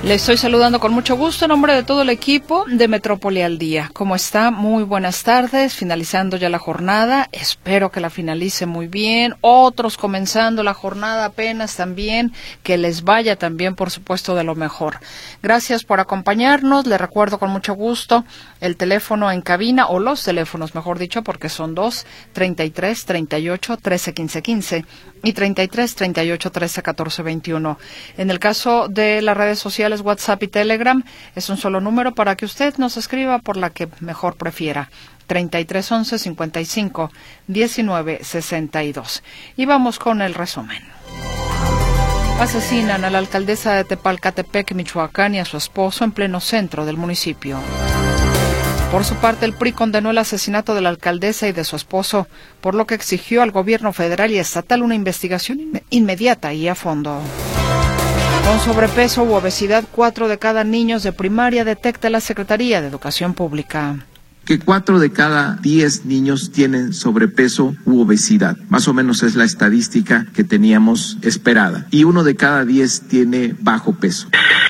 Le estoy saludando con mucho gusto en nombre de todo el equipo de Metrópoli al Día. ¿Cómo está? Muy buenas tardes, finalizando ya la jornada. Espero que la finalice muy bien. Otros comenzando la jornada apenas también. Que les vaya también, por supuesto, de lo mejor. Gracias por acompañarnos. Le recuerdo con mucho gusto el teléfono en cabina, o los teléfonos, mejor dicho, porque son dos, 33 38 13 15 15 y 33 38 13 14 21. En el caso de las redes sociales, WhatsApp y Telegram, es un solo número para que usted nos escriba por la que mejor prefiera. 33 11 55 19 62. Y vamos con el resumen. Asesinan a la alcaldesa de Tepalcatepec, Michoacán, y a su esposo en pleno centro del municipio. Por su parte, el PRI condenó el asesinato de la alcaldesa y de su esposo, por lo que exigió al gobierno federal y estatal una investigación inmediata y a fondo. Con sobrepeso u obesidad, 4 de cada niños de primaria detecta la Secretaría de Educación Pública. Que 4 de cada 10 niños tienen sobrepeso u obesidad. Más o menos es la estadística que teníamos esperada. Y 1 de cada 10 tiene bajo peso.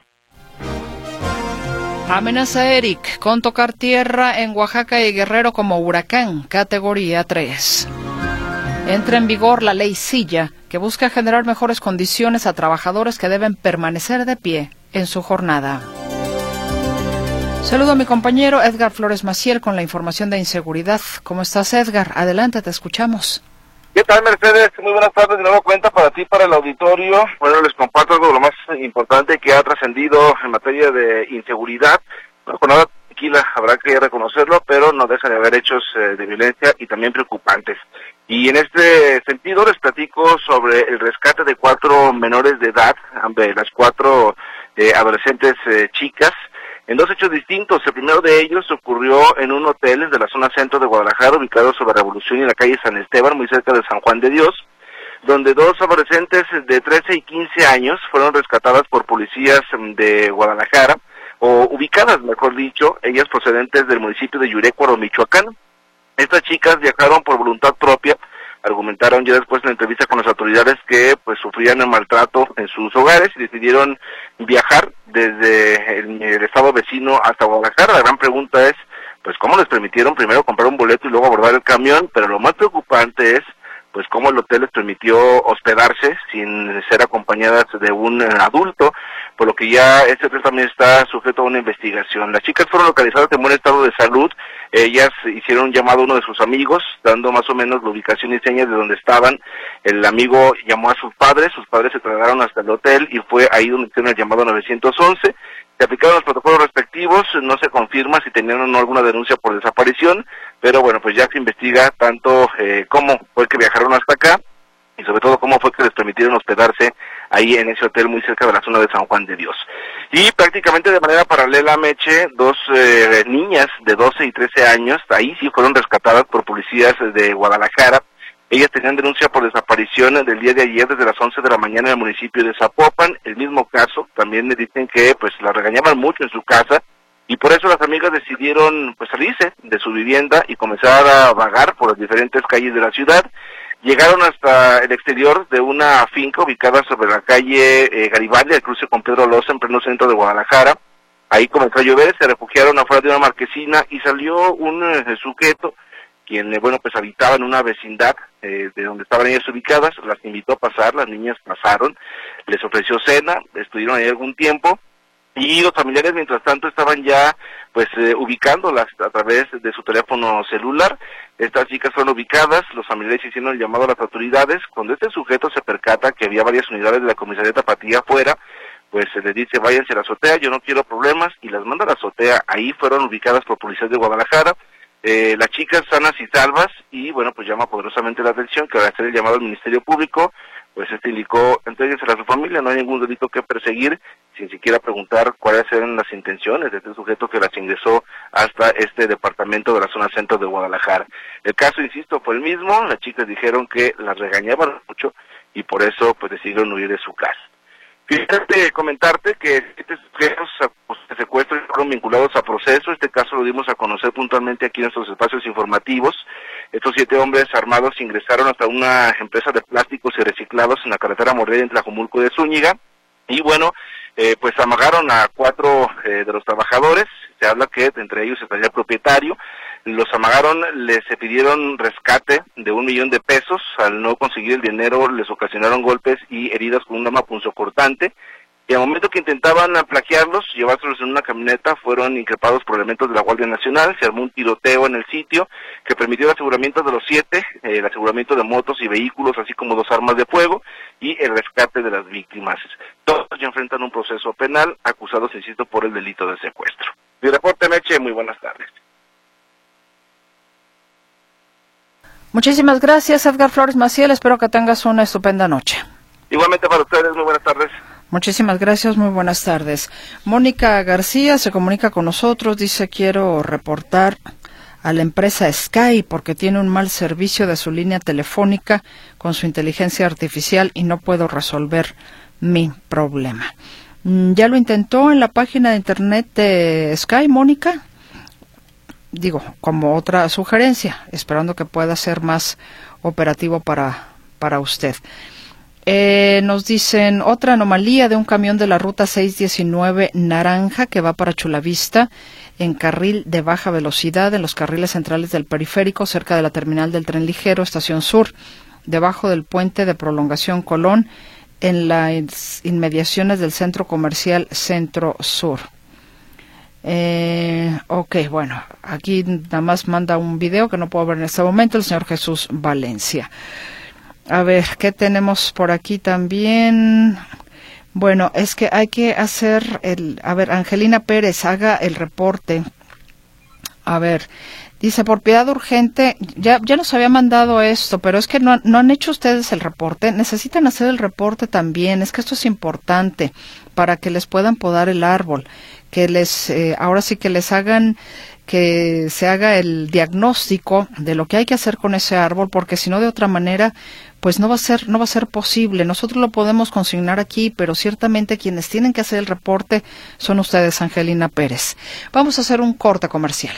Amenaza Eric con tocar tierra en Oaxaca y Guerrero como huracán, categoría 3. Entra en vigor la ley Silla, que busca generar mejores condiciones a trabajadores que deben permanecer de pie en su jornada. Saludo a mi compañero Edgar Flores Maciel con la información de inseguridad. ¿Cómo estás, Edgar? Adelante, te escuchamos. ¿Qué tal, Mercedes? Muy buenas tardes, de nuevo cuenta para ti, para el auditorio. Bueno, les comparto algo de lo más importante que ha trascendido en materia de inseguridad. Una jornada tranquila, habrá que reconocerlo, pero no deja de haber hechos de violencia y también preocupantes. Y en este sentido les platico sobre el rescate de 4 menores de edad, de las 4 adolescentes chicas, en 2 hechos distintos. El primero de ellos ocurrió en un hotel de la zona centro de Guadalajara, ubicado sobre Revolución y en la calle San Esteban, muy cerca de San Juan de Dios, donde 2 adolescentes de 13 y 15 años fueron rescatadas por policías de Guadalajara, o ubicadas, mejor dicho, ellas procedentes del municipio de Yurecuaro, Michoacán. Estas chicas viajaron por voluntad propia, argumentaron ya después en la entrevista con las autoridades que pues sufrían el maltrato en sus hogares y decidieron viajar desde el estado vecino hasta Guadalajara. La gran pregunta es, pues, ¿cómo les permitieron primero comprar un boleto y luego abordar el camión? Pero lo más preocupante es, pues, cómo el hotel les permitió hospedarse sin ser acompañadas de un adulto, por lo que ya este hotel también está sujeto a una investigación. Las chicas fueron localizadas en buen estado de salud. Ellas hicieron un llamado a uno de sus amigos, dando más o menos la ubicación y señas de donde estaban. El amigo llamó a sus padres se trasladaron hasta el hotel y fue ahí donde hicieron el llamado 911. Se aplicaron los protocolos respectivos, no se confirma si tenían o no alguna denuncia por desaparición, pero bueno, pues ya se investiga tanto cómo fue que viajaron hasta acá y sobre todo cómo fue que les permitieron hospedarse ahí en ese hotel muy cerca de la zona de San Juan de Dios. Y prácticamente de manera paralela, Meche, 2 niñas de 12 y 13 años, ahí sí fueron rescatadas por policías de Guadalajara. Ellas tenían denuncia por desaparición del día de ayer desde las 11 de la mañana en el municipio de Zapopan. El mismo caso, también le dicen que pues las regañaban mucho en su casa y por eso las amigas decidieron pues salirse de su vivienda y comenzar a vagar por las diferentes calles de la ciudad. Llegaron hasta el exterior de una finca ubicada sobre la calle Garibaldi, el cruce con Pedro Loza, en pleno centro de Guadalajara. Ahí comenzó a llover, se refugiaron afuera de una marquesina y salió un sujeto quien, bueno, pues habitaba en una vecindad de donde estaban ellas ubicadas. Las invitó a pasar, las niñas pasaron, les ofreció cena, estuvieron ahí algún tiempo, y los familiares mientras tanto estaban ya pues ubicándolas a través de su teléfono celular. Estas chicas fueron ubicadas, los familiares hicieron el llamado a las autoridades. Cuando este sujeto se percata que había varias unidades de la comisaría Tapatía afuera, pues se les dice váyanse a la azotea, yo no quiero problemas, y las manda a la azotea. Ahí fueron ubicadas por policías de Guadalajara. Las chicas sanas y salvas, y bueno, pues llama poderosamente la atención que al hacer el llamado al Ministerio Público, pues indicó, entréguensela a su familia, no hay ningún delito que perseguir, sin siquiera preguntar cuáles eran las intenciones de este sujeto que las ingresó hasta este departamento de la zona centro de Guadalajara. El caso, insisto, fue el mismo. Las chicas dijeron que las regañaban mucho y por eso pues decidieron huir de su casa. Fíjate, comentarte que estos sujetos de secuestro fueron vinculados a proceso. Este caso lo dimos a conocer puntualmente aquí en nuestros espacios informativos. Estos 7 hombres armados ingresaron hasta una empresa de plásticos y reciclados en la carretera Morelia entre Tlajomulco de Zúñiga. Y bueno, pues amagaron a 4 de los trabajadores. Se habla que entre ellos estaría el propietario. Los amagaron, les pidieron rescate de $1 millón. Al no conseguir el dinero, les ocasionaron golpes y heridas con un arma punzocortante. Y al momento que intentaban plagiarlos, llevárselos en una camioneta, fueron increpados por elementos de la Guardia Nacional. Se armó un tiroteo en el sitio que permitió el aseguramiento de los 7, el aseguramiento de motos y vehículos, así como 2 armas de fuego y el rescate de las víctimas. Todos ya enfrentan un proceso penal, acusados, insisto, por el delito de secuestro. Mi reporte, Meche, muy buenas tardes. Muchísimas gracias, Edgar Flores Maciel. Espero que tengas una estupenda noche. Igualmente para ustedes, muy buenas tardes. Muchísimas gracias, muy buenas tardes. Mónica García se comunica con nosotros, dice: quiero reportar a la empresa Sky porque tiene un mal servicio de su línea telefónica con su inteligencia artificial y no puedo resolver mi problema. ¿Ya lo intentó en la página de internet de Sky, Mónica? Digo, como otra sugerencia, esperando que pueda ser más operativo para usted. Nos dicen: otra anomalía de un camión de la ruta 619 naranja que va para Chulavista en carril de baja velocidad en los carriles centrales del periférico cerca de la terminal del tren ligero Estación Sur, debajo del puente de Prolongación Colón en las inmediaciones del centro comercial Centro Sur. Ok, bueno, aquí nada más manda un video que no puedo ver en este momento el señor Jesús Valencia. A ver, ¿qué tenemos por aquí también? Bueno, es que hay que hacer a ver, Angelina Pérez, haga el reporte. A ver, dice: por piedad urgente, ya nos había mandado esto, pero es que no han hecho ustedes el reporte. Necesitan hacer el reporte también, es que esto es importante para que les puedan podar el árbol, que ahora sí que les hagan, que se haga el diagnóstico de lo que hay que hacer con ese árbol, porque si no, de otra manera, pues no va a ser posible. Nosotros lo podemos consignar aquí, pero ciertamente quienes tienen que hacer el reporte son ustedes, Angelina Pérez. Vamos a hacer un corte comercial.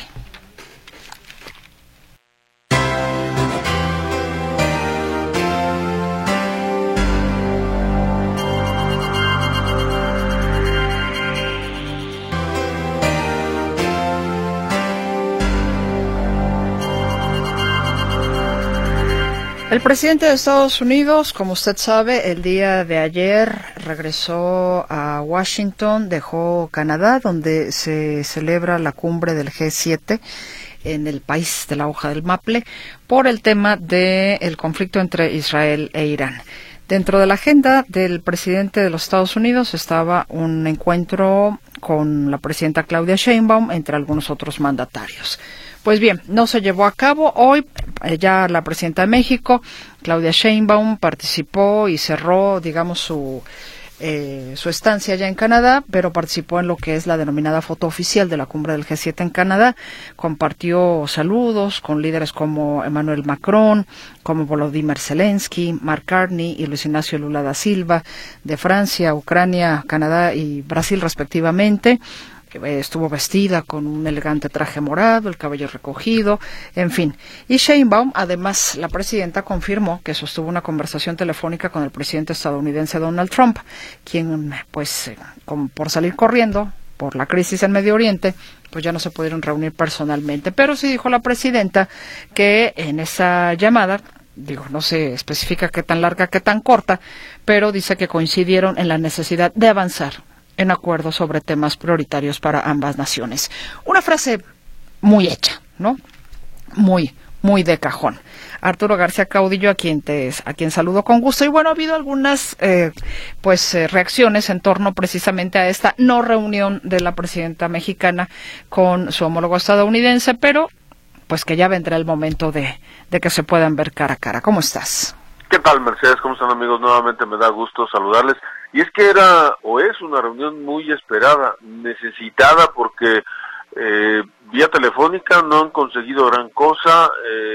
El presidente de Estados Unidos, como usted sabe, el día de ayer regresó a Washington, dejó Canadá, donde se celebra la cumbre del G7 en el país de la hoja del maple, por el tema del conflicto entre Israel e Irán. Dentro de la agenda del presidente de los Estados Unidos estaba un encuentro con la presidenta Claudia Sheinbaum, entre algunos otros mandatarios. Pues bien, no se llevó a cabo. Hoy ya la presidenta de México, Claudia Sheinbaum, participó y cerró, digamos, su estancia allá en Canadá, pero participó en lo que es la denominada foto oficial de la cumbre del G7 en Canadá. Compartió saludos con líderes como Emmanuel Macron, como Volodymyr Zelensky, Mark Carney y Luis Ignacio Lula da Silva, de Francia, Ucrania, Canadá y Brasil respectivamente. Estuvo vestida con un elegante traje morado, el cabello recogido, en fin. Y Sheinbaum, además, la presidenta confirmó que sostuvo una conversación telefónica con el presidente estadounidense Donald Trump, quien, pues, por salir corriendo por la crisis en Medio Oriente, pues ya no se pudieron reunir personalmente. Pero sí dijo la presidenta que en esa llamada, no se especifica qué tan larga, qué tan corta, pero dice que coincidieron en la necesidad de avanzar en acuerdos sobre temas prioritarios para ambas naciones. Una frase muy hecha, ¿no? Muy de cajón. Arturo García Caudillo, a quien saludo con gusto. Y bueno, ha habido algunas reacciones en torno precisamente a esta no reunión de la presidenta mexicana con su homólogo estadounidense, pero pues que ya vendrá el momento de que se puedan ver cara a cara. ¿Cómo estás? ¿Qué tal, Mercedes? ¿Cómo están, amigos? Nuevamente me da gusto saludarles. Y es que era o es una reunión muy esperada, necesitada, porque vía telefónica no han conseguido gran cosa.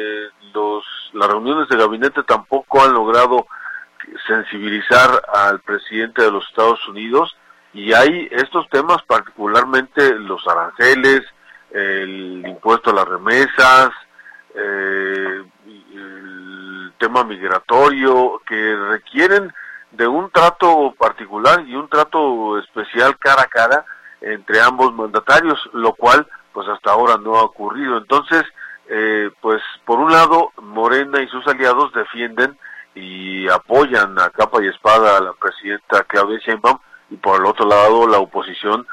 Las reuniones de gabinete tampoco han logrado sensibilizar al presidente de los Estados Unidos, y hay estos temas, particularmente los aranceles, el impuesto a las remesas, el tema migratorio, que requieren de un trato particular y un trato especial cara a cara entre ambos mandatarios, lo cual pues hasta ahora no ha ocurrido. Entonces, pues por un lado Morena y sus aliados defienden y apoyan a capa y espada a la presidenta Claudia Sheinbaum, y por el otro lado la oposición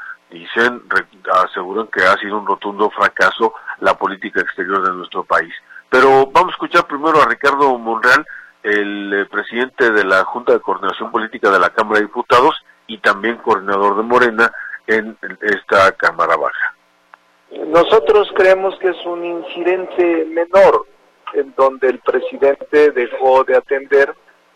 aseguran que ha sido un rotundo fracaso la política exterior de nuestro país. Pero vamos a escuchar primero a Ricardo Monreal, el presidente de la Junta de Coordinación Política de la Cámara de Diputados y también coordinador de Morena en esta Cámara Baja. Nosotros creemos que es un incidente menor en donde el presidente dejó de atender,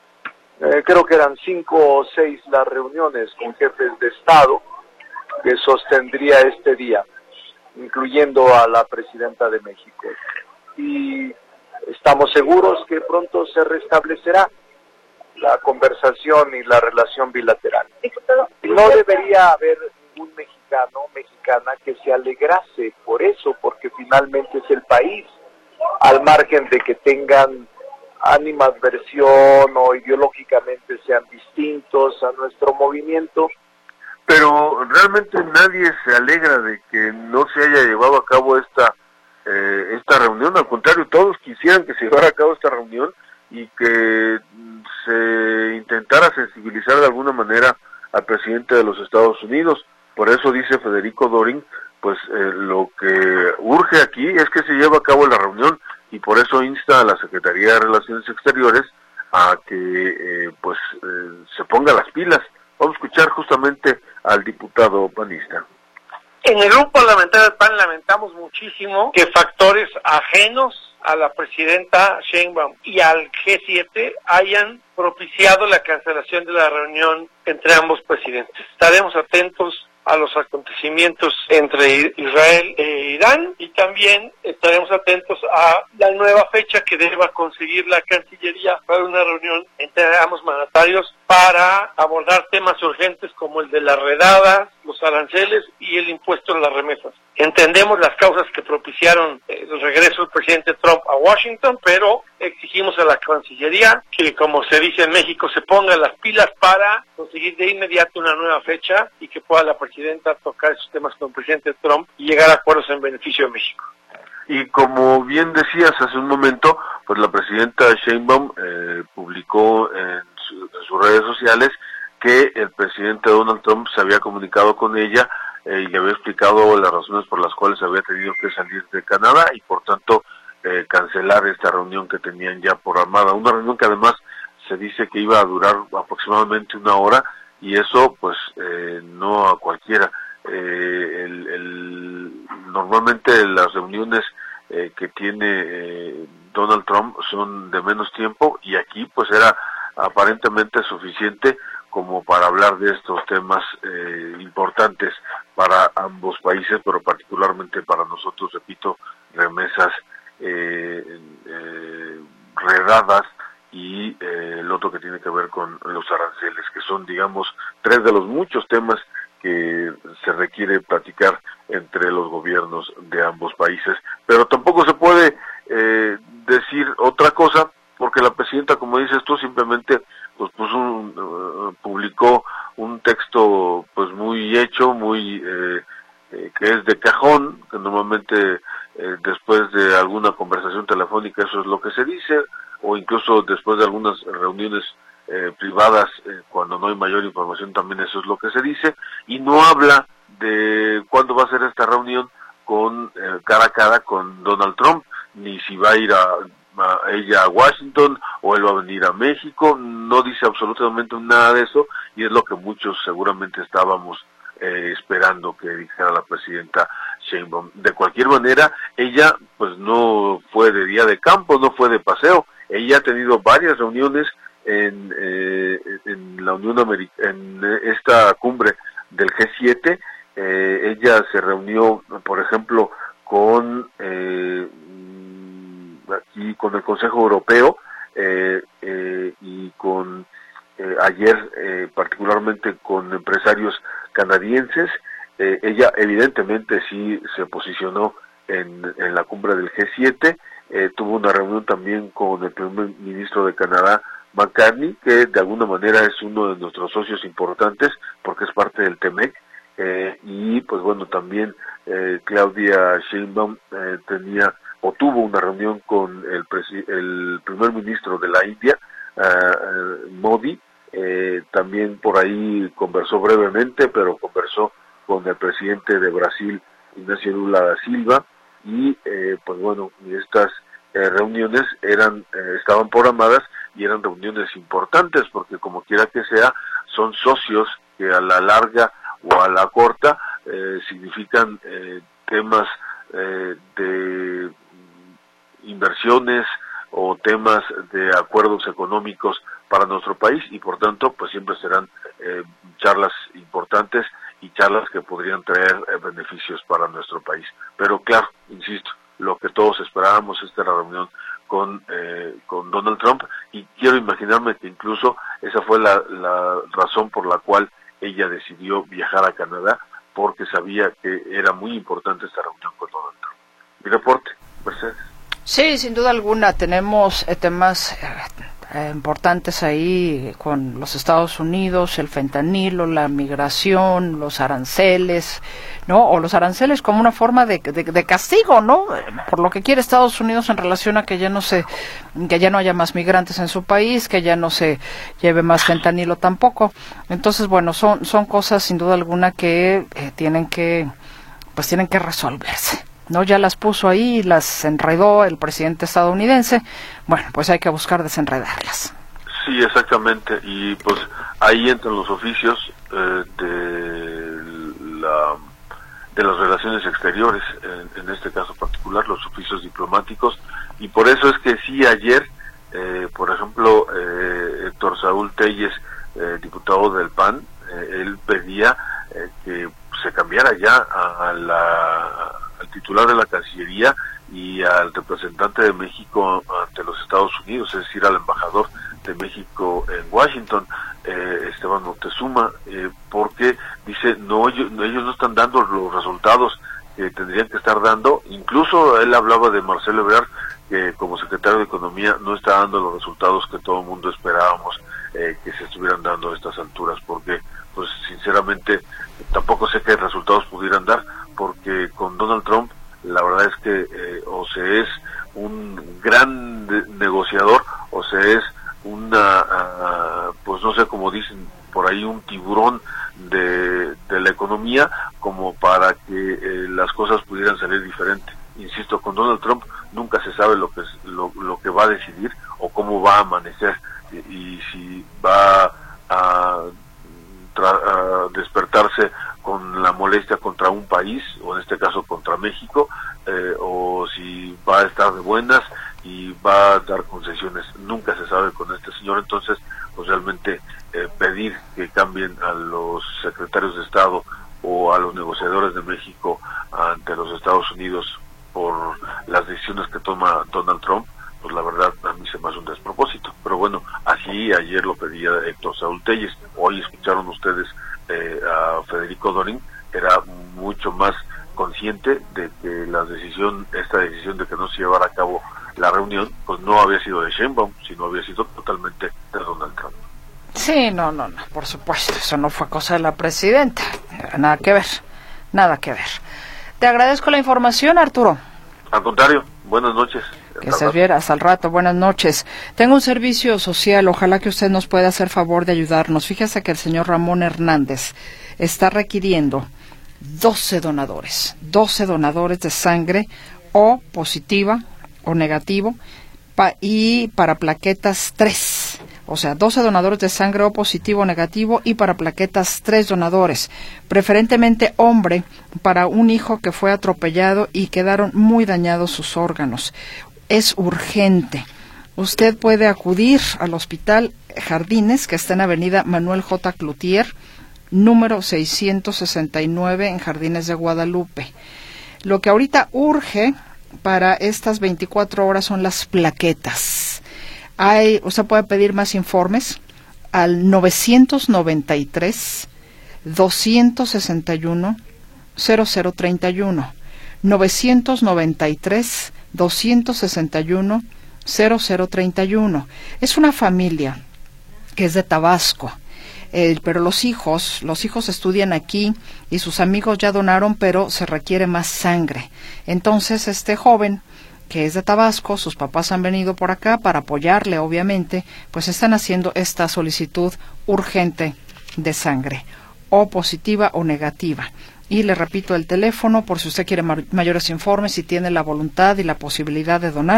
creo que eran 5 o 6 las reuniones con jefes de Estado que sostendría este día, incluyendo a la presidenta de México. Y estamos seguros que pronto se restablecerá la conversación y la relación bilateral. No debería haber ningún mexicano o mexicana que se alegrase por eso, porque finalmente es el país, al margen de que tengan animadversión o ideológicamente sean distintos a nuestro movimiento. Pero realmente nadie se alegra de que no se haya llevado a cabo esta reunión. Al contrario, todos quisieran que se llevara a cabo esta reunión y que se intentara sensibilizar de alguna manera al presidente de los Estados Unidos. Por eso dice Federico Doring, pues lo que urge aquí es que se lleve a cabo la reunión, y por eso insta a la Secretaría de Relaciones Exteriores a que se ponga las pilas. Vamos a escuchar justamente al diputado panista. En el grupo parlamentario del PAN lamentamos muchísimo que factores ajenos a la presidenta Sheinbaum y al G7 hayan propiciado la cancelación de la reunión entre ambos presidentes. Estaremos atentos a los acontecimientos entre Israel e Irán, y también estaremos atentos a la nueva fecha que deba conseguir la Cancillería para una reunión entre ambos mandatarios para abordar temas urgentes como el de las redadas, los aranceles y el impuesto en las remesas. Entendemos las causas que propiciaron el regreso del presidente Trump a Washington, pero exigimos a la Cancillería que, como se dice en México, se ponga las pilas para conseguir de inmediato una nueva fecha y que pueda la presidenta tocar esos temas con el presidente Trump y llegar a acuerdos en beneficio de México. Y como bien decías hace un momento, pues la presidenta Sheinbaum publicó en sus redes sociales que el presidente Donald Trump se había comunicado con ella y le había explicado las razones por las cuales había tenido que salir de Canadá y por tanto cancelar esta reunión que tenían ya programada. Una reunión que además se dice que iba a durar aproximadamente 1 hora, y eso pues no a cualquiera. Normalmente las reuniones que tiene Donald Trump son de menos tiempo, y aquí pues era aparentemente suficiente como para hablar de estos temas importantes para ambos países, pero particularmente para nosotros, repito, remesas, redadas y el otro que tiene que ver con los aranceles, que son, digamos, 3 de los muchos temas que se requiere platicar entre los gobiernos de ambos países. Pero tampoco se puede decir otra cosa, porque la presidenta, como dices tú, simplemente pues publicó un texto pues muy hecho, muy que es de cajón, que normalmente después de alguna conversación telefónica eso es lo que se dice, o incluso después de algunas reuniones privadas, cuando no hay mayor información también eso es lo que se dice, y no habla de cuándo va a ser esta reunión con cara a cara con Donald Trump, ni si va a ir ella a Washington o él va a venir a México. No dice absolutamente nada de eso, y es lo que muchos seguramente estábamos esperando que dijera la presidenta Sheinbaum. De cualquier manera, ella pues no fue de día de campo, no fue de paseo. Ella ha tenido varias reuniones en la Unión Americana, en esta cumbre del G7. Ella se reunió, por ejemplo, con el Consejo Europeo y con ayer particularmente con empresarios canadienses. Ella evidentemente sí se posicionó en la cumbre del G7. Tuvo una reunión también con el primer ministro de Canadá, McCartney, que de alguna manera es uno de nuestros socios importantes porque es parte del TEMEC, y pues bueno, también Claudia Sheinbaum tuvo una reunión con el primer ministro de la India, Modi. También por ahí conversó brevemente, pero conversó con el presidente de Brasil, Ignacio Lula da Silva, y pues bueno, estas reuniones estaban programadas y eran reuniones importantes, porque como quiera que sea, son socios que a la larga o a la corta significan temas de inversiones o temas de acuerdos económicos para nuestro país, y por tanto pues siempre serán charlas importantes y charlas que podrían traer beneficios para nuestro país. Pero claro, insisto, lo que todos esperábamos es la reunión con Donald Trump, y quiero imaginarme que incluso esa fue la razón por la cual ella decidió viajar a Canadá, porque sabía que era muy importante esta reunión con Donald Trump. Mi reporte, Mercedes. Sí, sin duda alguna, tenemos temas importantes ahí con los Estados Unidos, el fentanilo, la migración, los aranceles, ¿no? O los aranceles como una forma de castigo, ¿no? Por lo que quiere Estados Unidos en relación a que ya no haya más migrantes en su país, que ya no se lleve más fentanilo tampoco. Entonces, bueno, son cosas sin duda alguna que tienen que resolverse, ¿no? Ya las puso ahí, las enredó el presidente estadounidense. Bueno, pues hay que buscar desenredarlas. Sí, exactamente, y pues ahí entran los oficios de las relaciones exteriores, en este caso particular, los oficios diplomáticos, y por eso es que sí, ayer, por ejemplo, Héctor Saúl Telles, diputado del PAN, él pedía que se cambiara ya al titular de la Cancillería y al representante de México ante los Estados Unidos, es decir, al embajador de México en Washington, Esteban Moctezuma, porque dice, ellos no están dando los resultados que tendrían que estar dando. Incluso él hablaba de Marcelo Ebrard, que como secretario de Economía no está dando los resultados que todo el mundo esperábamos que se estuvieran dando a estas alturas, porque pues sinceramente tampoco sé qué resultados pudieran dar, porque con Donald Trump la verdad es que o se es un gran negociador o se es pues no sé, como dicen por ahí, un tiburón de la economía, como para que las cosas pudieran salir diferente. Insisto, con Donald Trump nunca se sabe lo que va a decidir o cómo va a amanecer, y si va a despertarse con la molestia contra un país, o en este caso contra México, o si va a estar de buenas y va a dar concesiones. Nunca se sabe con este señor. Entonces pues realmente pedir que cambien a los secretarios de Estado o a los negociadores de México ante los Estados Unidos por las decisiones que toma Donald Trump, pues la verdad a mí se me hace un despropósito. Pero bueno, así ayer lo pedía Héctor Saúl Telles. Hoy escucharon ustedes a Federico Dorin, era mucho más consciente de que esta decisión de que no se llevara a cabo la reunión, pues no había sido de Sheinbaum, sino había sido totalmente de Donald Trump. Sí, no, por supuesto, eso no fue cosa de la presidenta, nada que ver. Te agradezco la información, Arturo. Al contrario, buenas noches. Que estés bien, hasta el rato, buenas noches. Tengo un servicio social, ojalá que usted nos pueda hacer favor de ayudarnos. Fíjese que el señor Ramón Hernández está requiriendo 12 donadores de sangre, o positiva o negativo, y para plaquetas 3. O sea, 12 donadores de sangre O positivo o negativo, y para plaquetas 3 donadores, preferentemente hombre, para un hijo que fue atropellado y quedaron muy dañados sus órganos. Es urgente. Usted puede acudir al Hospital Jardines, que está en Avenida Manuel J. Cloutier, número 669, en Jardines de Guadalupe. Lo que ahorita urge para estas 24 horas son las plaquetas. Usted puede pedir más informes al 993 261 0031, 993 261 0031. Es una familia que es de Tabasco. Pero los hijos estudian aquí y sus amigos ya donaron, pero se requiere más sangre. Entonces este joven, que es de Tabasco, sus papás han venido por acá para apoyarle, obviamente, pues están haciendo esta solicitud urgente de sangre, o positiva o negativa. Y le repito el teléfono por si usted quiere mayores informes y tiene la voluntad y la posibilidad de donar,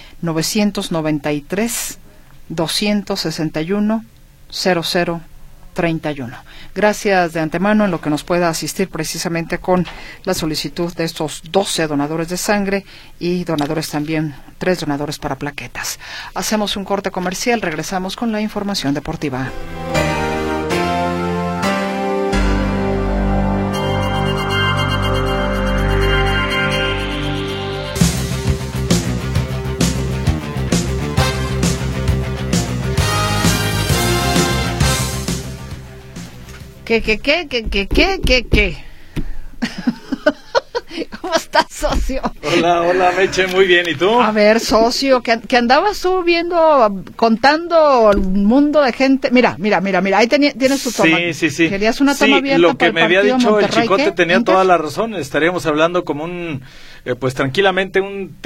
993-261-0031. Gracias de antemano en lo que nos pueda asistir precisamente con la solicitud de estos 12 donadores de sangre y donadores también, 3 donadores para plaquetas. Hacemos un corte comercial, regresamos con la información deportiva. ¿Qué? ¿Cómo estás, socio? Hola, Meche, muy bien, ¿y tú? A ver, socio, que andabas tú viendo, contando el mundo de gente. Mira, ahí tienes tu toma. Sí. Querías una toma abierta lo que para me había dicho Monterrey, el Chicote ¿qué? tenía ¿Inter? toda la razón, estaríamos hablando como pues tranquilamente un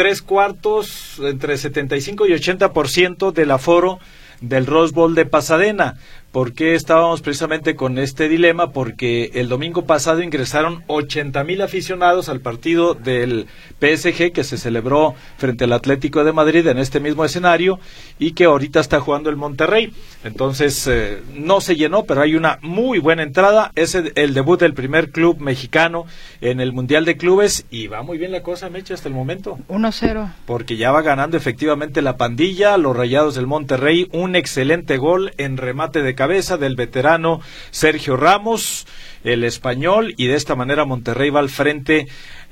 3/4, entre 75 y 80% del aforo del Rose Bowl de Pasadena. ¿Por qué estábamos precisamente con este dilema? Porque el domingo pasado ingresaron 80,000 aficionados al partido del PSG que se celebró frente al Atlético de Madrid en este mismo escenario y que ahorita está jugando el Monterrey. Entonces no se llenó, pero hay una muy buena entrada. Es el debut del primer club mexicano en el Mundial de Clubes y va muy bien la cosa, Meche, hasta el momento. 1-0. Porque ya va ganando efectivamente la pandilla, los Rayados del Monterrey, un excelente gol en remate de cabeza del veterano Sergio Ramos, el español, y de esta manera Monterrey va al frente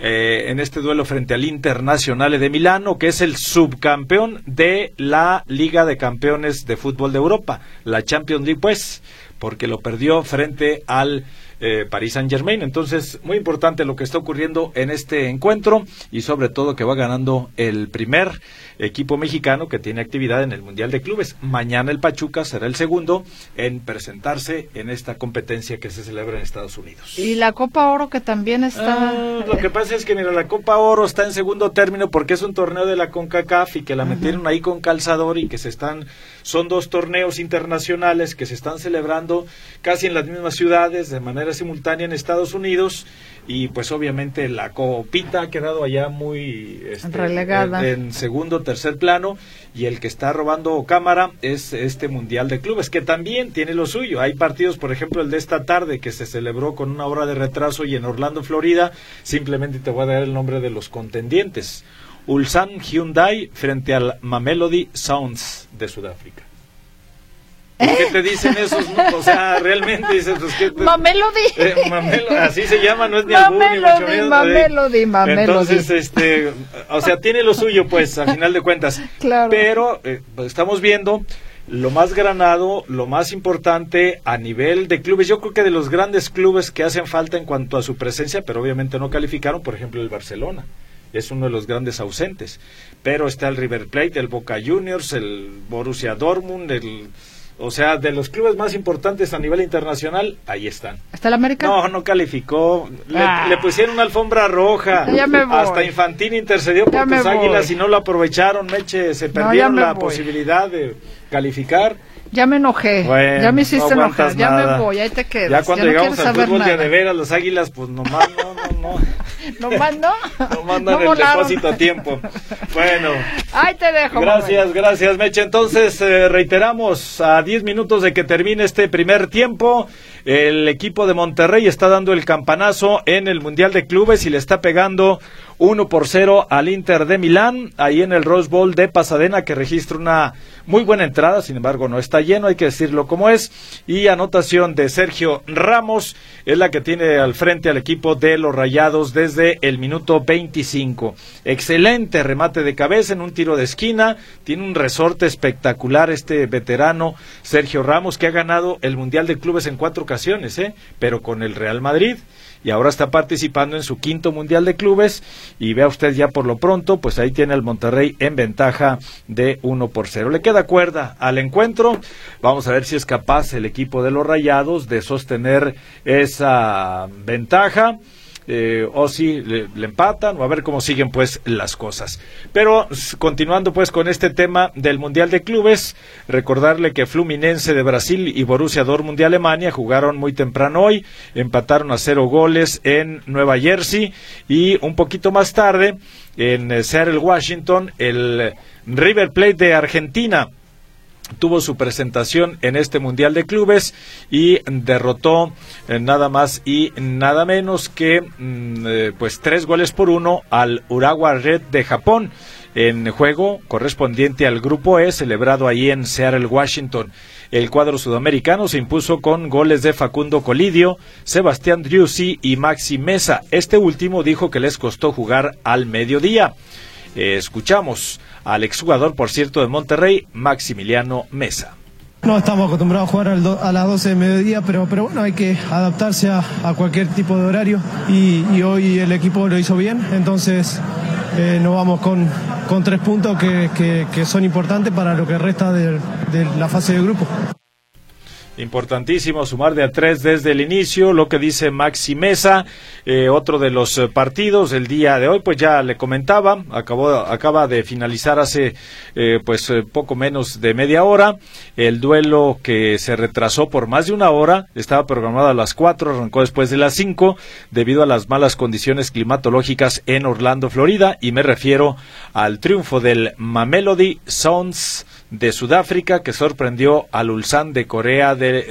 en este duelo frente al Internazionale de Milano, que es el subcampeón de la Liga de Campeones de Fútbol de Europa, la Champions League, pues, porque lo perdió frente al Paris Saint-Germain. Entonces, muy importante lo que está ocurriendo en este encuentro y sobre todo que va ganando el primer equipo mexicano que tiene actividad en el Mundial de Clubes. Mañana el Pachuca será el segundo en presentarse en esta competencia que se celebra en Estados Unidos. Y la Copa Oro que también está... Lo que pasa es que, mira, la Copa Oro está en segundo término porque es un torneo de la CONCACAF y que la metieron ahí con calzador y que son 2 torneos internacionales que se están celebrando casi en las mismas ciudades de manera simultánea en Estados Unidos y pues obviamente la copita ha quedado allá muy relegada en segundo, tercer plano, y el que está robando cámara es este Mundial de Clubes, que también tiene lo suyo. Hay partidos, por ejemplo, el de esta tarde que se celebró con 1 hora de retraso y en Orlando, Florida. Simplemente te voy a dar el nombre de los contendientes. Ulsan Hyundai frente al Mamelodi Sounds de Sudáfrica. ¿Por qué te dicen esos? O sea, realmente dices, pues, ¿qué Mamelodi. Así se llama, no es ni albur ni mucho menos. Mamelodi. Entonces, o sea, tiene lo suyo, pues, a final de cuentas. Claro. Pero pues, estamos viendo lo más granado, lo más importante a nivel de clubes. Yo creo que de los grandes clubes que hacen falta en cuanto a su presencia, pero obviamente no calificaron, por ejemplo, el Barcelona. Es uno de los grandes ausentes. Pero está el River Plate, el Boca Juniors, el Borussia Dortmund, o sea, de los clubes más importantes a nivel internacional, ahí están. ¿Está el América? No calificó. Le pusieron una alfombra roja. Ya me voy. Hasta Infantino intercedió por tus Águilas y no lo aprovecharon, Meche. Se perdieron la posibilidad de calificar. Ya me enojé. Bueno, ya me hiciste enojar. Ya nada. me voy, ahí te quedas. Ya cuando llegamos al fútbol nada. de veras, las Águilas, pues nomás no. ¿Nomás no? No mandan el depósito a tiempo. Bueno. Ahí te dejo. Gracias, Meche. Entonces, reiteramos, a 10 minutos de que termine este primer tiempo, el equipo de Monterrey está dando el campanazo en el Mundial de Clubes y le está pegando 1-0 al Inter de Milán, ahí en el Rose Bowl de Pasadena, que registra una muy buena entrada, sin embargo no está lleno, hay que decirlo como es, y anotación de Sergio Ramos es la que tiene al frente al equipo de los Rayados desde el minuto 25. Excelente remate de cabeza en un tiro de esquina, tiene un resorte espectacular este veterano Sergio Ramos, que ha ganado el Mundial de Clubes en 4 ocasiones, pero con el Real Madrid. y ahora está participando en su 5º Mundial de Clubes, y vea usted ya por lo pronto, pues ahí tiene al Monterrey en ventaja de 1-0. Le queda cuerda al encuentro, vamos a ver si es capaz el equipo de los Rayados de sostener esa ventaja, o si le empatan, o a ver cómo siguen pues las cosas. Pero continuando pues con este tema del Mundial de Clubes, recordarle que Fluminense de Brasil y Borussia Dortmund de Alemania jugaron muy temprano hoy, empataron a 0 goles en Nueva Jersey, y un poquito más tarde en Seattle, Washington, el River Plate de Argentina tuvo su presentación en este Mundial de Clubes y derrotó nada más y nada menos que pues 3-1 al Urawa Red de Japón, en juego correspondiente al Grupo E, celebrado ahí en Seattle, Washington. El cuadro sudamericano se impuso con goles de Facundo Colidio, Sebastián Driussi y Maxi Mesa. Este último dijo que les costó jugar al mediodía. Escuchamos al exjugador, por cierto, de Monterrey, Maximiliano Mesa. No estamos acostumbrados a jugar a las 12 de mediodía, pero bueno, hay que adaptarse a cualquier tipo de horario, y hoy el equipo lo hizo bien, entonces nos vamos con 3 puntos que son importantes para lo que resta de la fase de grupo. Importantísimo sumar de a 3 desde el inicio, lo que dice Maxi Mesa. Otro de los partidos del día de hoy, pues ya le comentaba, acaba de finalizar hace poco menos de media hora, el duelo que se retrasó por más de una hora, estaba programado a las 4, arrancó después de las 5, debido a las malas condiciones climatológicas en Orlando, Florida, y me refiero al triunfo del Mamelodi Sundowns de Sudáfrica, que sorprendió al Ulsan de Corea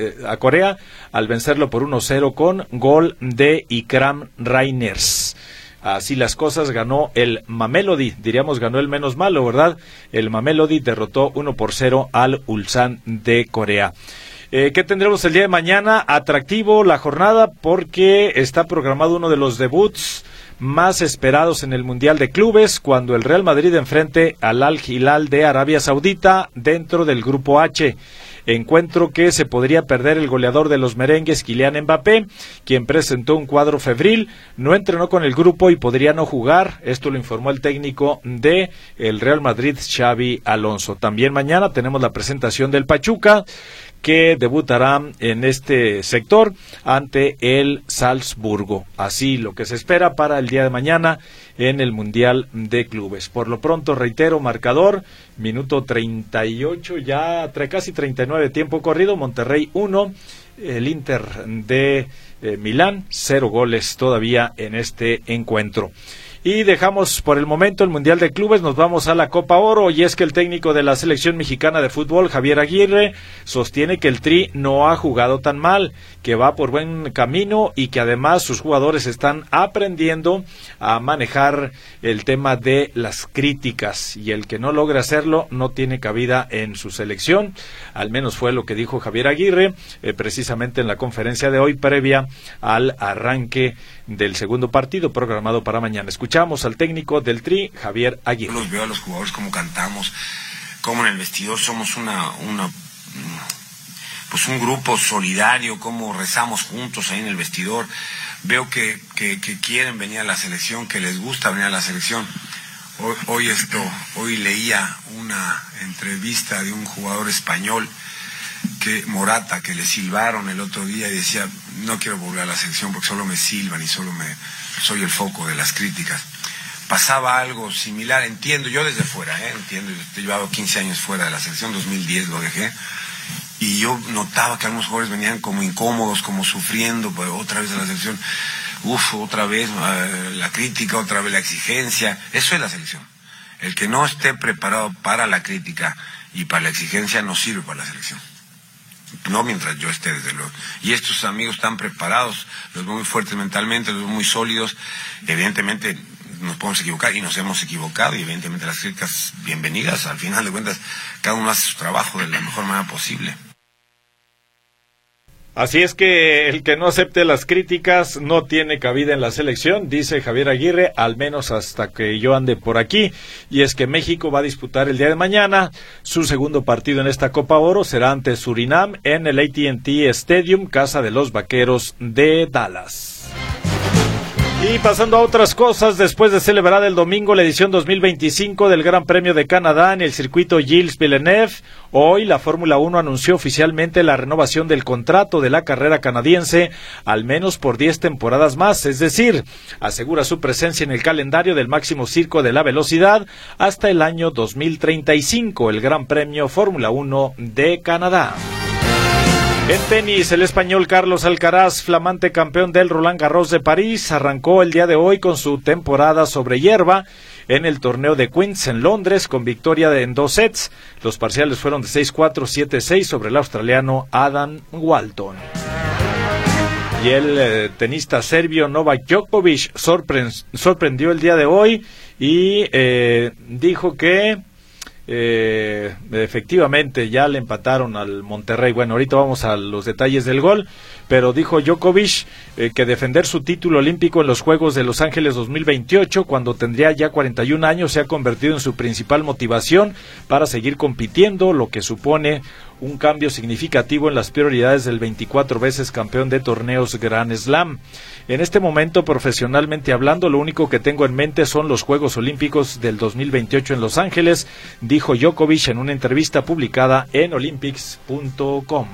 al vencerlo por 1-0 con gol de Ikram Reiners. Así las cosas, ganó el Mamelodi, diríamos ganó el menos malo, ¿verdad? El Mamelodi derrotó 1-0 al Ulsan de Corea. ¿Qué tendremos el día de mañana? Atractivo la jornada, porque está programado uno de los debuts más esperados en el Mundial de Clubes, cuando el Real Madrid enfrente al Al Hilal de Arabia Saudita dentro del Grupo H. Encuentro que se podría perder el goleador de los merengues, Kylian Mbappé, quien presentó un cuadro febril, no entrenó con el grupo y podría no jugar. Esto lo informó el técnico de el Real Madrid, Xabi Alonso. También mañana tenemos la presentación del Pachuca, que debutará en este sector ante el Salzburgo. Así lo que se espera para el día de mañana en el Mundial de Clubes. Por lo pronto, reitero, marcador, minuto 38, ya casi 39, tiempo corrido, Monterrey 1, el Inter de Milán, 0 goles todavía en este encuentro. Y dejamos por el momento el Mundial de Clubes, nos vamos a la Copa Oro, y es que el técnico de la selección mexicana de fútbol, Javier Aguirre, sostiene que el Tri no ha jugado tan mal, que va por buen camino y que además sus jugadores están aprendiendo a manejar el tema de las críticas, y el que no logre hacerlo no tiene cabida en su selección. Al menos fue lo que dijo Javier Aguirre precisamente en la conferencia de hoy, previa al arranque del segundo partido programado para mañana. Escuchamos al técnico del Tri, Javier Aguirre. Los veo a los jugadores cómo cantamos, cómo en el vestidor somos un grupo solidario, cómo rezamos juntos ahí en el vestidor. Veo que quieren venir a la selección, que les gusta venir a la selección. Hoy leía una entrevista de un jugador español, Morata, que le silbaron el otro día y decía: no quiero volver a la selección porque solo me silban y soy el foco de las críticas. Pasaba algo similar, entiendo, yo desde fuera, entiendo, yo llevaba 15 años fuera de la selección, 2010 lo dejé, y yo notaba que algunos jugadores venían como incómodos, como sufriendo, pues, otra vez a la selección, otra vez la crítica, otra vez la exigencia. Eso es la selección. El que no esté preparado para la crítica y para la exigencia no sirve para la selección. No mientras yo esté, desde luego. Y estos amigos están preparados, los veo muy fuertes mentalmente, los veo muy sólidos. Evidentemente nos podemos equivocar y nos hemos equivocado, y evidentemente las críticas bienvenidas. Al final de cuentas, cada uno hace su trabajo de la mejor manera posible. Así es que el que no acepte las críticas no tiene cabida en la selección, dice Javier Aguirre, al menos hasta que yo ande por aquí. Y es que México va a disputar el día de mañana su segundo partido en esta Copa Oro, será ante Surinam en el AT&T Stadium, casa de los Vaqueros de Dallas. Y pasando a otras cosas, después de celebrar el domingo la edición 2025 del Gran Premio de Canadá en el circuito Gilles Villeneuve, hoy la Fórmula 1 anunció oficialmente la renovación del contrato de la carrera canadiense, al menos por 10 temporadas más, es decir, asegura su presencia en el calendario del máximo circo de la velocidad hasta el año 2035, el Gran Premio Fórmula 1 de Canadá. En tenis, el español Carlos Alcaraz, flamante campeón del Roland Garros de París, arrancó el día de hoy con su temporada sobre hierba en el torneo de Queens en Londres con victoria en 2 sets. Los parciales fueron de 6-4, 7-6 sobre el australiano Adam Walton. Y el tenista serbio Novak Djokovic sorprendió el día de hoy y dijo que efectivamente ya le empataron al Monterrey. Bueno, ahorita vamos a los detalles del gol, pero dijo Djokovic que defender su título olímpico en los Juegos de Los Ángeles 2028, cuando tendría ya 41 años, se ha convertido en su principal motivación para seguir compitiendo, lo que supone un cambio significativo en las prioridades del 24 veces campeón de torneos Grand Slam. En este momento, profesionalmente hablando, lo único que tengo en mente son los Juegos Olímpicos del 2028 en Los Ángeles, dijo Djokovic en una entrevista publicada en Olympics.com.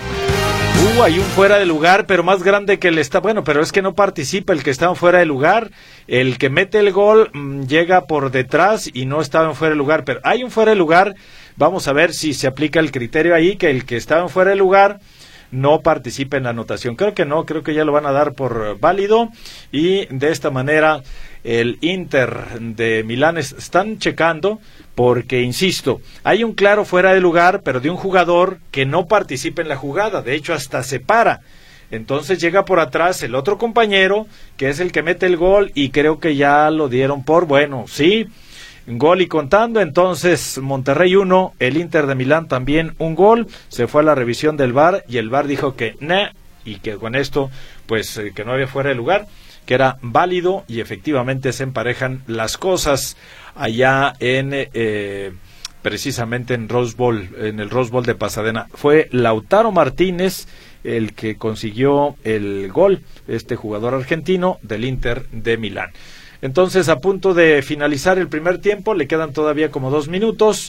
Hay un fuera de lugar, pero más grande que el está. Bueno, pero es que no participa el que estaba fuera de lugar. El que mete el gol llega por detrás y no estaba en fuera de lugar. Pero hay un fuera de lugar. Vamos a ver si se aplica el criterio ahí, que el que estaba en fuera de lugar no participa en la anotación. Creo que no, creo que ya lo van a dar por válido. Y de esta manera el Inter de Milán están checando, porque, insisto, hay un claro fuera de lugar, pero de un jugador que no participa en la jugada, de hecho hasta se para. Entonces llega por atrás el otro compañero, que es el que mete el gol, y creo que ya lo dieron por bueno, sí, gol y contando. Entonces Monterrey 1, el Inter de Milán también un gol, se fue a la revisión del VAR, y el VAR dijo que nah, y que con esto, pues que no había fuera de lugar, que era válido, y efectivamente se emparejan las cosas allá en precisamente en Rose Bowl, en el Rose Bowl de Pasadena. Fue Lautaro Martínez el que consiguió el gol, este jugador argentino del Inter de Milán. Entonces, a punto de finalizar el primer tiempo, le quedan todavía como 2 minutos.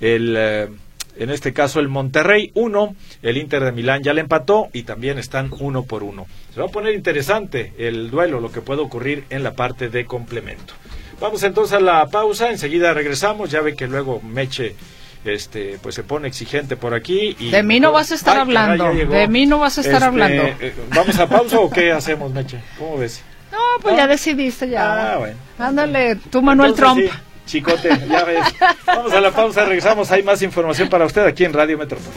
En este caso el Monterrey 1, el Inter de Milán ya le empató y también están 1-1. Se va a poner interesante el duelo, lo que puede ocurrir en la parte de complemento. Vamos entonces a la pausa, enseguida regresamos. Ya ve que luego Meche pues se pone exigente por aquí. Y de mí no vas a estar hablando, de mí no vas a estar hablando. ¿Vamos a pausa o qué hacemos, Meche? ¿Cómo ves? No, pues ya decidiste ya. Bueno. Ándale, tú Manuel Trump. Sí. Chicote, ya ves. Vamos a la pausa, regresamos. Hay más información para usted aquí en Radio Metrópoli.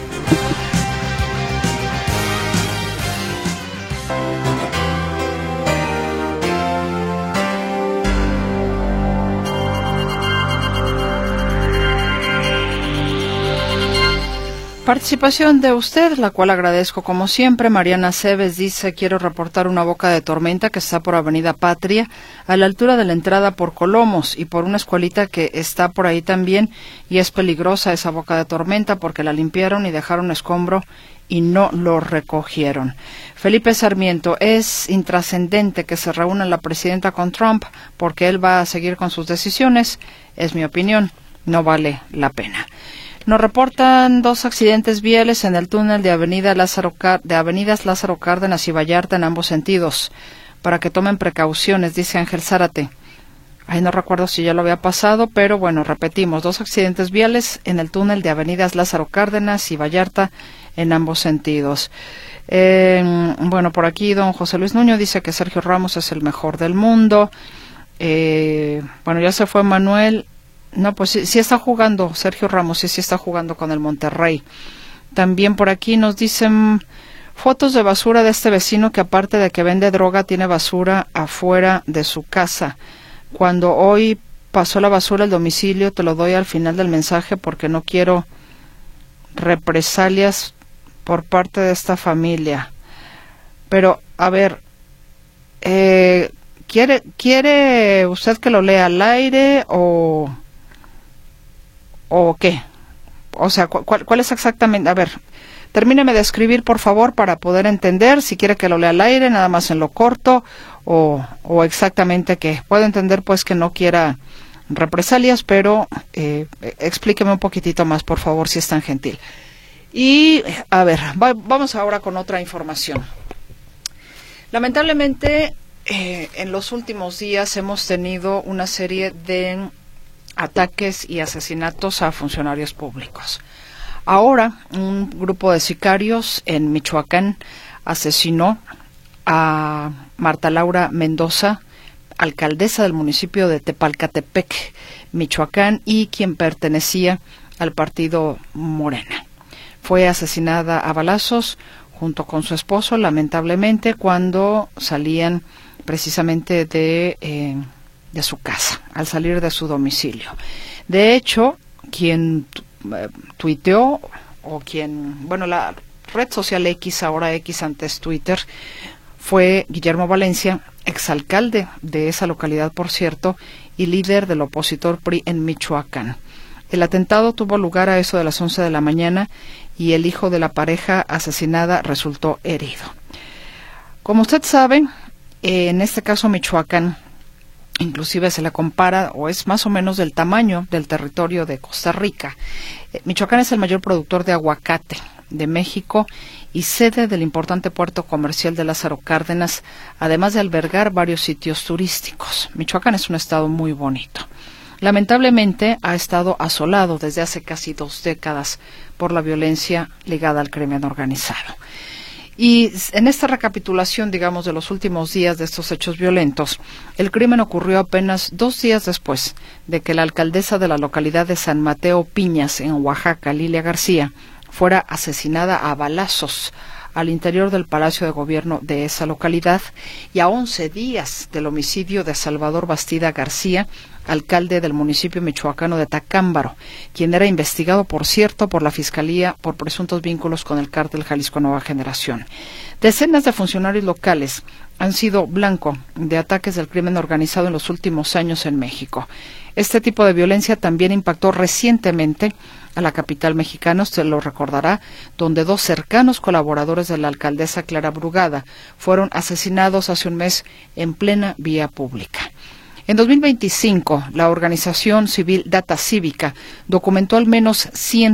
Participación de usted, la cual agradezco como siempre. Mariana Cebes dice: quiero reportar una boca de tormenta que está por Avenida Patria, a la altura de la entrada por Colomos, y por una escuelita que está por ahí también, y es peligrosa esa boca de tormenta porque la limpiaron y dejaron escombro y no lo recogieron. Felipe Sarmiento: es intrascendente que se reúna la presidenta con Trump porque él va a seguir con sus decisiones. Es mi opinión, no vale la pena. Nos reportan 2 accidentes viales en el túnel de avenidas Lázaro Cárdenas y Vallarta en ambos sentidos, para que tomen precauciones, dice Ángel Zárate. Ahí no recuerdo si ya lo había pasado, pero bueno, repetimos, 2 accidentes viales en el túnel de avenidas Lázaro Cárdenas y Vallarta en ambos sentidos. Bueno, por aquí don José Luis Nuño dice que Sergio Ramos es el mejor del mundo. Bueno, ya se fue Manuel. No, pues sí está jugando Sergio Ramos, sí está jugando con el Monterrey. También por aquí nos dicen fotos de basura de este vecino que, aparte de que vende droga, tiene basura afuera de su casa. Cuando hoy pasó la basura al domicilio, te lo doy al final del mensaje porque no quiero represalias por parte de esta familia. Pero, a ver, ¿quiere usted que lo lea al aire o qué? O sea, ¿cuál es exactamente? A ver, termíneme de escribir, por favor, para poder entender. Si quiere que lo lea al aire, nada más en lo corto, o exactamente qué. Puedo entender pues que no quiera represalias, pero explíqueme un poquitito más, por favor, si es tan gentil. Y, a ver, vamos ahora con otra información. Lamentablemente, en los últimos días hemos tenido una serie de ataques y asesinatos a funcionarios públicos. Ahora, un grupo de sicarios en Michoacán asesinó a Marta Laura Mendoza, alcaldesa del municipio de Tepalcatepec, Michoacán, y quien pertenecía al partido Morena. Fue asesinada a balazos junto con su esposo, lamentablemente, cuando salían precisamente de su casa, al salir de su domicilio. De hecho, quien tuiteó, la red social X, ahora X antes Twitter, fue Guillermo Valencia, exalcalde de esa localidad, por cierto, y líder del opositor PRI en Michoacán. El atentado tuvo lugar a eso de las 11 de la mañana y el hijo de la pareja asesinada resultó herido. Como usted sabe, en este caso Michoacán, inclusive se le compara, o es más o menos del tamaño del territorio de Costa Rica. Michoacán es el mayor productor de aguacate de México y sede del importante puerto comercial de Lázaro Cárdenas, además de albergar varios sitios turísticos. Michoacán es un estado muy bonito. Lamentablemente ha estado asolado desde hace casi 2 décadas por la violencia ligada al crimen organizado. Y en esta recapitulación, digamos, de los últimos días de estos hechos violentos, el crimen ocurrió apenas 2 días después de que la alcaldesa de la localidad de San Mateo Piñas, en Oaxaca, Lilia García, fuera asesinada a balazos al interior del Palacio de Gobierno de esa localidad, y a 11 días del homicidio de Salvador Bastida García, alcalde del municipio michoacano de Tacámbaro, quien era investigado, por cierto, por la Fiscalía por presuntos vínculos con el cártel Jalisco Nueva Generación. Decenas de funcionarios locales han sido blanco de ataques del crimen organizado en los últimos años en México. Este tipo de violencia también impactó recientemente a la capital mexicana, usted lo recordará, donde 2 cercanos colaboradores de la alcaldesa Clara Brugada fueron asesinados hace un mes en plena vía pública. En 2025, la organización civil Data Cívica documentó al menos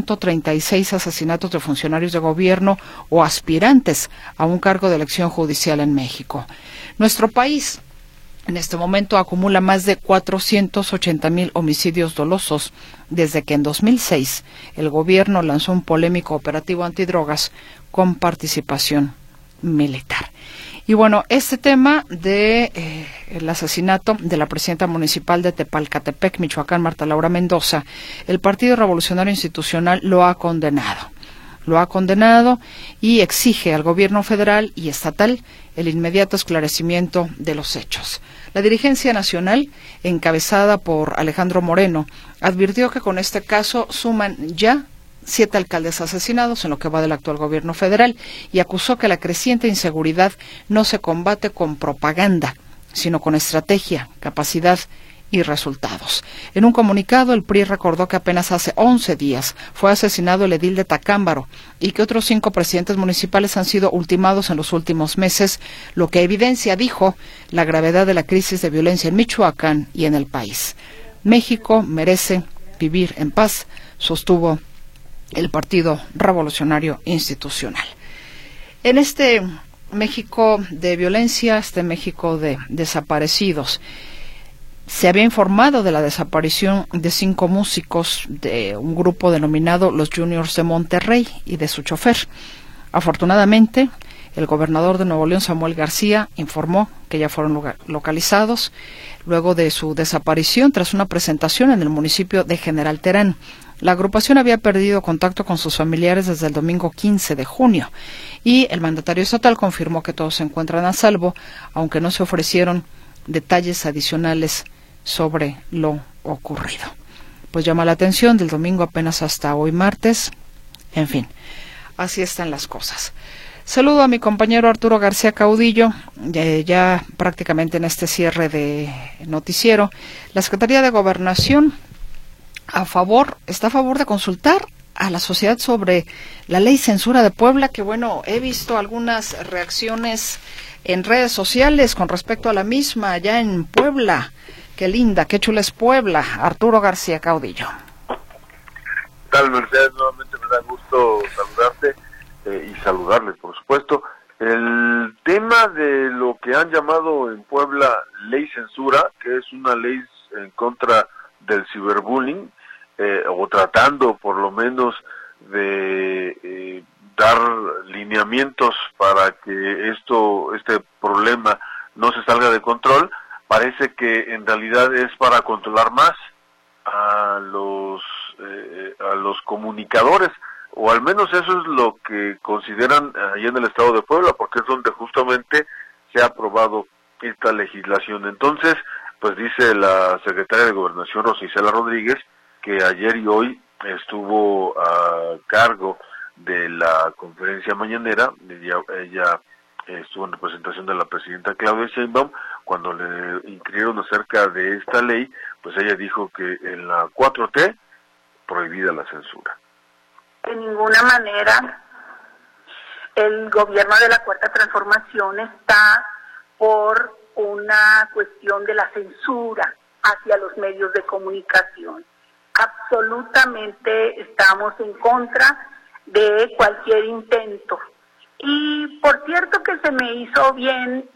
136 asesinatos de funcionarios de gobierno o aspirantes a un cargo de elección judicial en México. Nuestro país en este momento acumula más de 480,000 homicidios dolosos desde que en 2006 el gobierno lanzó un polémico operativo antidrogas con participación militar. Y bueno, este tema de el asesinato de la presidenta municipal de Tepalcatepec, Michoacán, Marta Laura Mendoza, el Partido Revolucionario Institucional lo ha condenado. Lo ha condenado y exige al gobierno federal y estatal el inmediato esclarecimiento de los hechos. La dirigencia nacional, encabezada por Alejandro Moreno, advirtió que con este caso suman ya 7 alcaldes asesinados en lo que va del actual gobierno federal y acusó que la creciente inseguridad no se combate con propaganda, sino con estrategia, capacidad y resultados. En un comunicado, el PRI recordó que apenas hace 11 días fue asesinado el edil de Tacámbaro y que otros 5 presidentes municipales han sido ultimados en los últimos meses, lo que evidencia, dijo, la gravedad de la crisis de violencia en Michoacán y en el país. México merece vivir en paz, sostuvo el Partido Revolucionario Institucional. En este México de violencia, este México de desaparecidos, se había informado de la desaparición de 5 músicos de un grupo denominado Los Juniors de Monterrey y de su chofer. Afortunadamente, el gobernador de Nuevo León, Samuel García, informó que ya fueron localizados luego de su desaparición tras una presentación en el municipio de General Terán. La agrupación había perdido contacto con sus familiares desde el domingo 15 de junio y el mandatario estatal confirmó que todos se encuentran a salvo, aunque no se ofrecieron detalles adicionales sobre lo ocurrido. Pues llama la atención, del domingo apenas hasta hoy martes. En fin, así están las cosas. Saludo a mi compañero Arturo García Caudillo, ya prácticamente en este cierre de noticiero. La Secretaría de Gobernación está a favor de consultar a la sociedad sobre la ley censura de Puebla, que bueno, he visto algunas reacciones en redes sociales con respecto a la misma allá en Puebla. Qué linda, qué chula es Puebla. Arturo García Caudillo. ¿Qué tal, Mercedes? Nuevamente me da gusto saludarte y saludarles, por supuesto. El tema de lo que han llamado en Puebla ley censura, que es una ley en contra del ciberbullying, o tratando por lo menos de dar lineamientos para que este problema no se salga de control, parece que en realidad es para controlar más a los comunicadores, o al menos eso es lo que consideran allá en el estado de Puebla, porque es donde justamente se ha aprobado esta legislación. Entonces, pues dice la secretaria de Gobernación, Rosa Isela Rodríguez, que ayer y hoy estuvo a cargo de la conferencia mañanera. Ella estuvo en representación de la presidenta Claudia Sheinbaum. Cuando le inquirieron acerca de esta ley, pues ella dijo que en la 4T prohibida la censura. De ninguna manera el gobierno de la Cuarta Transformación está por una cuestión de la censura hacia los medios de comunicación. Absolutamente estamos en contra de cualquier intento. Y por cierto que se me hizo bien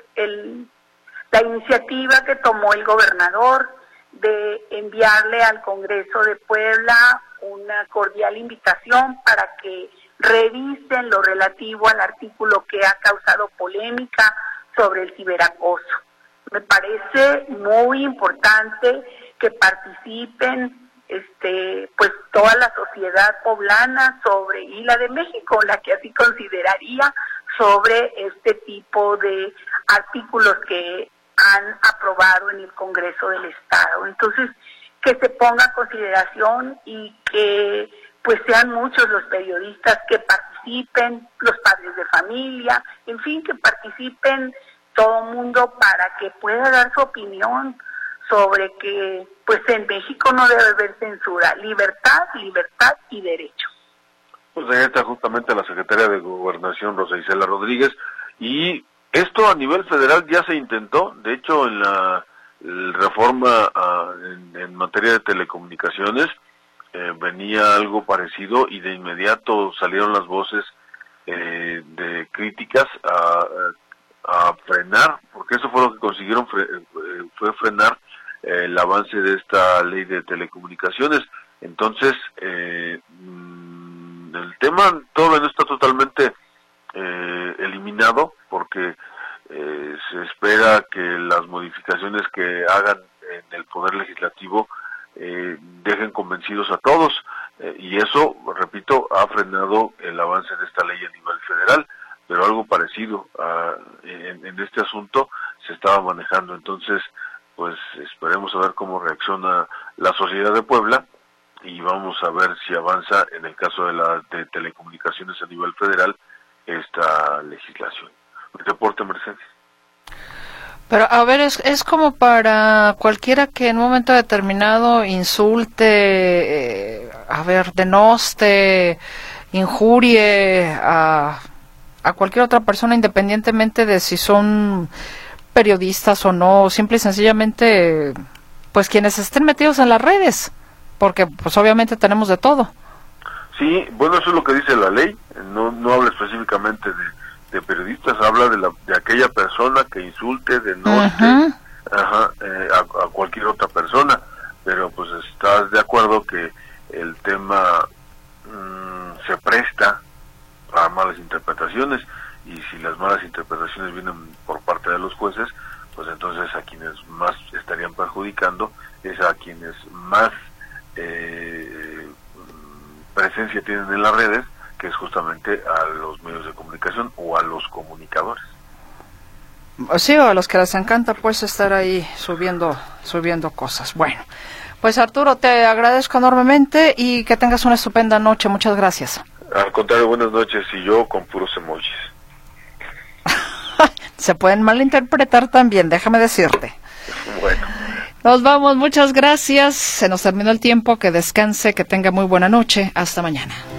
la iniciativa que tomó el gobernador de enviarle al Congreso de Puebla una cordial invitación para que revisen lo relativo al artículo que ha causado polémica sobre el ciberacoso. Me parece muy importante que participen pues toda la sociedad poblana y la de México, la que así consideraría, sobre este tipo de artículos que han aprobado en el Congreso del Estado. Entonces, que se ponga a consideración y que pues sean muchos los periodistas que participen, los padres de familia, en fin, que participen todo el mundo para que pueda dar su opinión sobre que pues en México no debe haber censura, libertad y derecho. Pues ahí está justamente la secretaria de Gobernación, Rosa Isela Rodríguez, y esto a nivel federal ya se intentó. De hecho, en la reforma en materia de telecomunicaciones venía algo parecido, y de inmediato salieron las voces de críticas a frenar, porque eso fue lo que consiguieron, fue frenar el avance de esta ley de telecomunicaciones. Entonces, el tema todavía no está totalmente eliminado, porque se espera que las modificaciones que hagan en el Poder Legislativo dejen convencidos a todos, y eso, repito, ha frenado el avance de esta ley a nivel federal, pero algo parecido en este asunto se estaba manejando. Entonces, pues esperemos a ver cómo reacciona la sociedad de Puebla, y vamos a ver si avanza en el caso de telecomunicaciones a nivel federal esta legislación. Reporte, Mercedes. Pero a ver, es como para cualquiera que en un momento determinado insulte, denoste, injurie a cualquier otra persona, independientemente de si son periodistas o no, simple y sencillamente pues quienes estén metidos en las redes, porque pues obviamente tenemos de todo. Sí, bueno, eso es lo que dice la ley. No habla específicamente de periodistas, habla de aquella persona que insulte, denoste a cualquier otra persona. Pero pues estás de acuerdo que el tema se presta a malas interpretaciones, y si las malas interpretaciones vienen por parte de los jueces, pues entonces a quienes más estarían perjudicando es a quienes más presencia tienen en las redes, que es justamente a los medios de comunicación o a los comunicadores. Sí, o a los que les encanta pues estar ahí subiendo cosas. Bueno, pues Arturo, te agradezco enormemente y que tengas una estupenda noche. Muchas gracias. Al contrario, buenas noches, y yo con puros emojis. Se pueden malinterpretar también, déjame decirte. Bueno. Nos vamos, muchas gracias. Se nos terminó el tiempo, que descanse, que tenga muy buena noche. Hasta mañana.